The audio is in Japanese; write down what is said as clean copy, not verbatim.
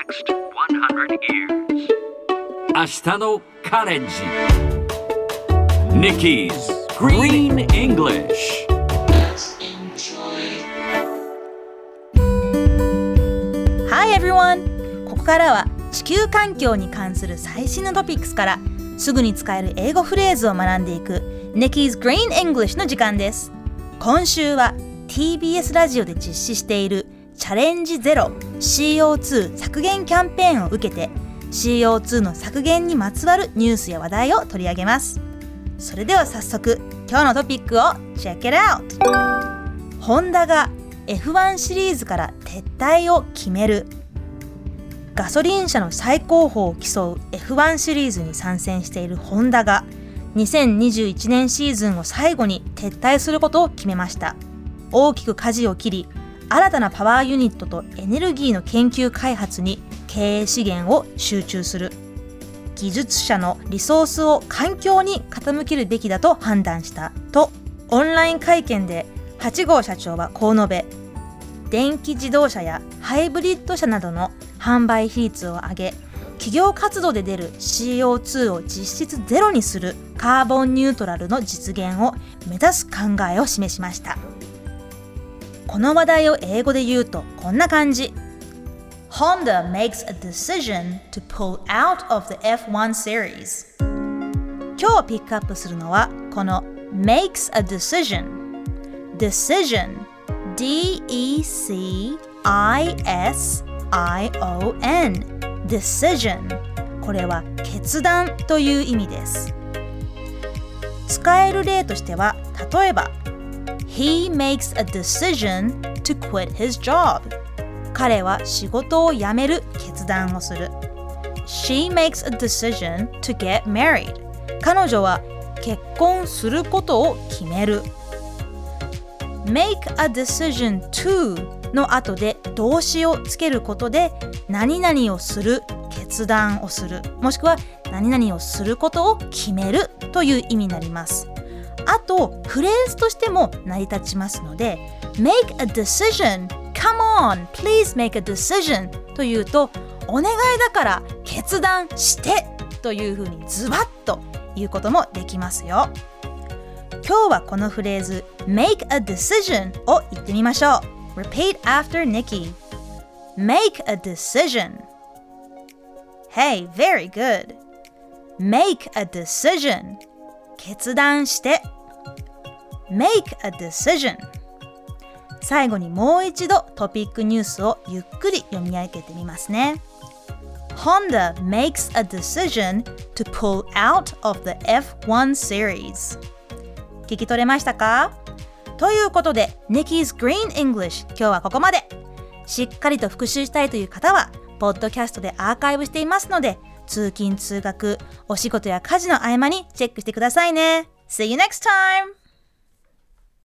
next 100 years. 明日のカレンジ Nikki's Green English。 Hi everyone! ここからは地球環境に関する最新のトピックスからすぐに使える英語フレーズを学んでいく Nikki's Green English の時間です。今週は TBS ラジオで実施しているチャレンジゼロ CO2 削減キャンペーンを受けて CO2 の削減にまつわるニュースや話題を取り上げます。それでは早速今日のトピックを Check it out! ホンダが F1 シリーズから撤退を決める。ガソリン車の最高峰を競う F1 シリーズに参戦しているホンダが2021年シーズンを最後に撤退することを決めました。大きく舵を切り、新たなパワーユニットとエネルギーの研究開発に経営資源を集中する。技術者のリソースを環境に傾けるべきだと判断したとオンライン会見で8号社長はこう述べ、電気自動車やハイブリッド車などの販売比率を上げ、企業活動で出る CO2 を実質ゼロにするカーボンニュートラルの実現を目指す考えを示しました。この話題を英語で言うとこんな感じ。Honda makes a decision to pull out of the F1 series。 今日ピックアップするのはこの makes a decision。 decision D-E-C-I-S-I-O-N decision。 これは決断という意味です。使える例としては例えば He makes a decision to quit his job。 彼は仕事を辞める決断をする。 She makes a decision to get married。 彼女は結婚することを決める。 make a decision to の後で動詞をつけることで何々をする、決断をする、もしくは何々をすることを決めるという意味になります。あとフレーズとしても成り立ちますので make a decision come on please make a decision というとお願いだから決断してというふうにズバッと言うこともできますよ。今日はこのフレーズ make a decision を言ってみましょう。 Repeat after Nikki. Make a decision. Hey, very good. Make a decision. 決断してMake a decision。 最後にもう一度トピックニュースをゆっくり読み上げてみますね。 Honda makes a decision to pull out of the F1 series。 聞き取れましたか？ということで Nikki's Green English 今日はここまで。しっかりと復習したいという方はポッドキャストでアーカイブしていますので通勤通学、お仕事や家事の合間にチェックしてくださいね。See you next time!